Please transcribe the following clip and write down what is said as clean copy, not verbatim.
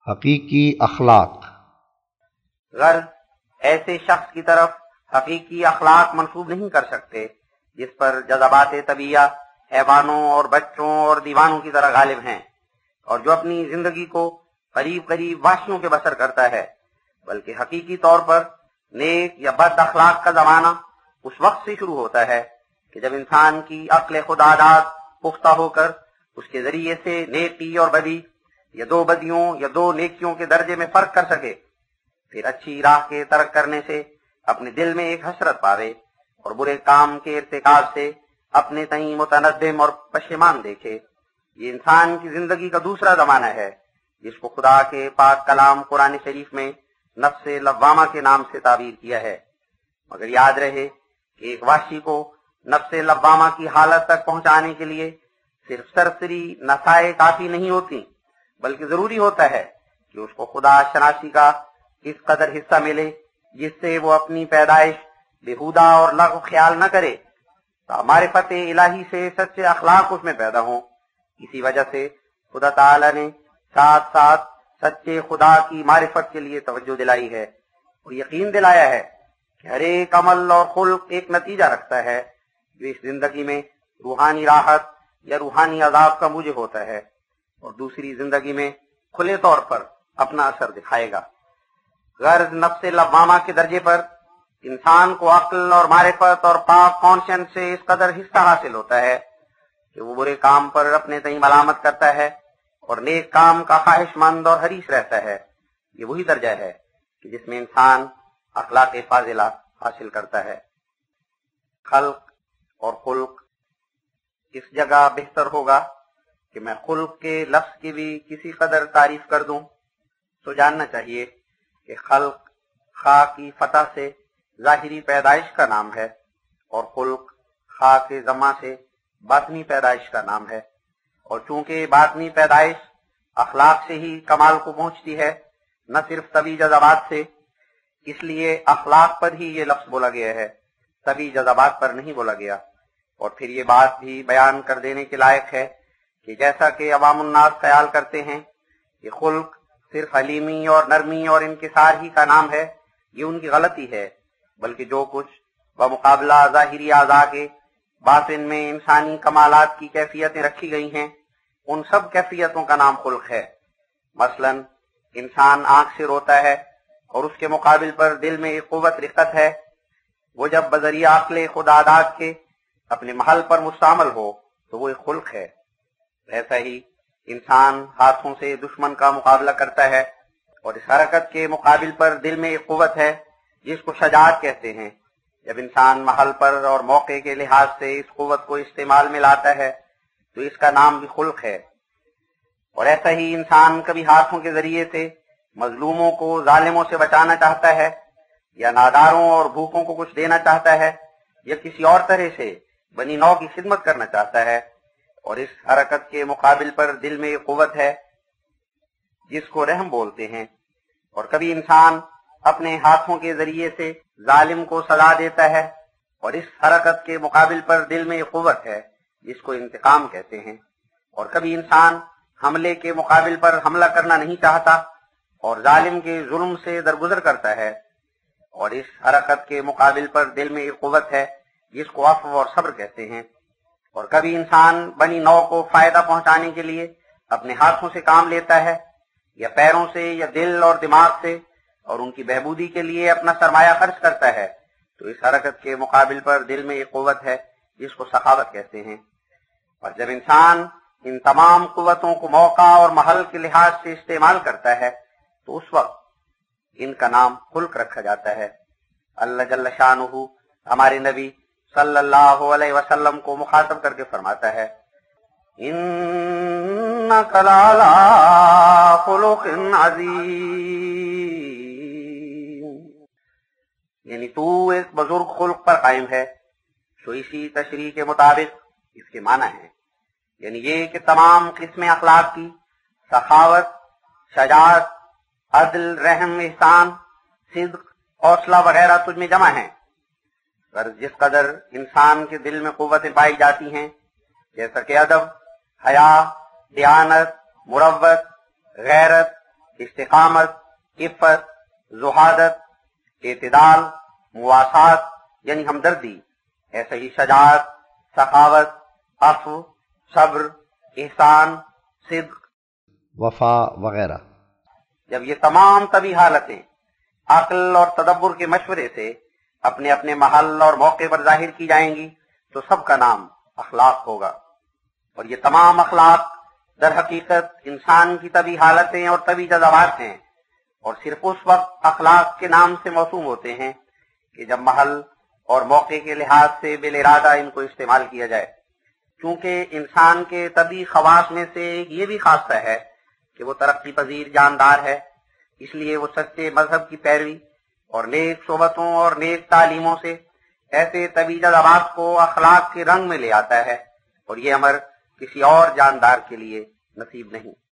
حقیقی اخلاق۔ غرض ایسے شخص کی طرف حقیقی اخلاق منسوب نہیں کر سکتے جس پر جذبات طبیعہ حیوانوں اور بچوں اور دیوانوں کی طرح غالب ہیں، اور جو اپنی زندگی کو قریب قریب وحشیوں کے بسر کرتا ہے، بلکہ حقیقی طور پر نیک یا بد اخلاق کا زمانہ اس وقت سے شروع ہوتا ہے کہ جب انسان کی عقل خودآزاد پختہ ہو کر اس کے ذریعے سے نیکی اور بدی یا دو بدیوں یا دو نیکیوں کے درجے میں فرق کر سکے، پھر اچھی راہ کے ترک کرنے سے اپنے دل میں ایک حسرت پاوے اور برے کام کے ارتکاب سے اپنے تئیں متندم اور پشیمان دیکھے۔ یہ انسان کی زندگی کا دوسرا زمانہ ہے جس کو خدا کے پاک کلام قرآن شریف میں نفس لوامہ کے نام سے تعبیر کیا ہے، مگر یاد رہے کہ ایک وحشی کو نفس لوامہ کی حالت تک پہنچانے کے لیے صرف سرسری نصائح کافی نہیں ہوتی، بلکہ ضروری ہوتا ہے کہ اس کو خدا شناسی کا اس قدر حصہ ملے جس سے وہ اپنی پیدائش بےہودہ اور لغو خیال نہ کرے، معرفت الہی سے سچے اخلاق اس میں پیدا ہوں۔ اسی وجہ سے خدا تعالی نے ساتھ ساتھ سچے خدا کی معرفت کے لیے توجہ دلائی ہے اور یقین دلایا ہے کہ ہر ایک عمل اور خلق ایک نتیجہ رکھتا ہے جو اس زندگی میں روحانی راحت یا روحانی عذاب کا موجب ہوتا ہے اور دوسری زندگی میں کھلے طور پر اپنا اثر دکھائے گا۔ غرض نفس لوامہ کے درجے پر انسان کو عقل اور معرفت اور پاک کانشنس سے اس قدر حصہ حاصل ہوتا ہے کہ وہ برے کام پر اپنے تئیں ملامت کرتا ہے اور نیک کام کا خواہش مند اور حریص رہتا ہے۔ یہ وہی درجہ ہے کہ جس میں انسان اخلاق فاضلہ حاصل کرتا ہے۔ خلق اور خلق، اس جگہ بہتر ہوگا کہ میں خلق کے لفظ کی بھی کسی قدر تعریف کر دوں تو جاننا چاہیے کہ خلق خا کی فتح سے ظاہری پیدائش کا نام ہے اور خلق خا کے ضمہ سے باطنی پیدائش کا نام ہے، اور چونکہ باطنی پیدائش اخلاق سے ہی کمال کو پہنچتی ہے نہ صرف طبی جذبات سے، اس لیے اخلاق پر ہی یہ لفظ بولا گیا ہے، طبی جذبات پر نہیں بولا گیا۔ اور پھر یہ بات بھی بیان کر دینے کے لائق ہے کہ جیسا کہ عوام الناس خیال کرتے ہیں کہ خلق صرف حلیمی اور نرمی اور انکسار ہی کا نام ہے، یہ ان کی غلطی ہے، بلکہ جو کچھ بمقابلہ ظاہری اعضاء کے باطن میں انسانی کمالات کی کیفیتیں رکھی گئی ہیں، ان سب کیفیتوں کا نام خلق ہے۔ مثلا انسان آنکھ سے روتا ہے اور اس کے مقابل پر دل میں ایک قوت رقت ہے، وہ جب بذریعہ عقل خودآزاد کے اپنے محل پر مستعمل ہو تو وہ ایک خلق ہے۔ ایسا ہی انسان ہاتھوں سے دشمن کا مقابلہ کرتا ہے اور اس حرکت کے مقابل پر دل میں ایک قوت ہے جس کو شجاعت کہتے ہیں۔ جب انسان محل پر اور موقع کے لحاظ سے اس قوت کو استعمال میں لاتا ہے تو اس کا نام بھی خلق ہے۔ اور ایسا ہی انسان کبھی ہاتھوں کے ذریعے سے مظلوموں کو ظالموں سے بچانا چاہتا ہے، یا ناداروں اور بھوکوں کو کچھ دینا چاہتا ہے، یا کسی اور طرح سے بنی نوع کی خدمت کرنا چاہتا ہے، اور اس حرکت کے مقابل پر دل میں ایک قوت ہے جس کو رحم بولتے ہیں۔ اور کبھی انسان اپنے ہاتھوں کے ذریعے سے ظالم کو سزا دیتا ہے، اور اس حرکت کے مقابل پر دل میں ایک قوت ہے جس کو انتقام کہتے ہیں۔ اور کبھی انسان حملے کے مقابل پر حملہ کرنا نہیں چاہتا اور ظالم کے ظلم سے درگزر کرتا ہے، اور اس حرکت کے مقابل پر دل میں ایک قوت ہے جس کو عفو اور صبر کہتے ہیں۔ اور کبھی انسان بنی نوع کو فائدہ پہنچانے کے لیے اپنے ہاتھوں سے کام لیتا ہے، یا پیروں سے یا دل اور دماغ سے، اور ان کی بہبودی کے لیے اپنا سرمایہ خرچ کرتا ہے، تو اس حرکت کے مقابل پر دل میں ایک قوت ہے جس کو سخاوت کہتے ہیں۔ اور جب انسان ان تمام قوتوں کو موقع اور محل کے لحاظ سے استعمال کرتا ہے تو اس وقت ان کا نام خلق رکھا جاتا ہے۔ اللہ جل شانہ ہمارے نبی صلی اللہ علیہ وسلم کو مخاطب کر کے فرماتا ہے، اِنَّكَ لَعَلَىٰ خُلُقٍ عَظِيمٍ، یعنی تو ایک بزرگ خلق پر قائم ہے۔ تو اسی تشریح کے مطابق اس کے معنی ہے، یعنی یہ کہ تمام قسم اخلاق کی سخاوت، شجاعت، عدل، رحم، احسان، صدق، حوصلہ وغیرہ تجھ میں جمع ہیں۔ جس قدر انسان کے دل میں قوتیں پائی جاتی ہیں، جیسا کہ ادب، حیا، دیانت، مروت، غیرت، استقامت، عفت، زہادت، اعتدال، مواسات یعنی ہمدردی، ایسے ہی شجاعت، سخاوت، عفو، صبر، احسان، صدق، وفا وغیرہ۔ جب یہ تمام طبی حالتیں عقل اور تدبر کے مشورے سے اپنے اپنے محل اور موقع پر ظاہر کی جائیں گی تو سب کا نام اخلاق ہوگا۔ اور یہ تمام اخلاق در حقیقت انسان کی طبی حالتیں اور طبی جذبات ہیں، اور صرف اس وقت اخلاق کے نام سے موسوم ہوتے ہیں کہ جب محل اور موقع کے لحاظ سے بالارادہ ان کو استعمال کیا جائے۔ چونکہ انسان کے طبی خواص میں سے یہ بھی خاصہ ہے کہ وہ ترقی پذیر جاندار ہے، اس لیے وہ سچے مذہب کی پیروی اور نیک صحبتوں اور نیک تعلیموں سے ایسے طبی جذبات کو اخلاق کے رنگ میں لے آتا ہے، اور یہ امر کسی اور جاندار کے لیے نصیب نہیں۔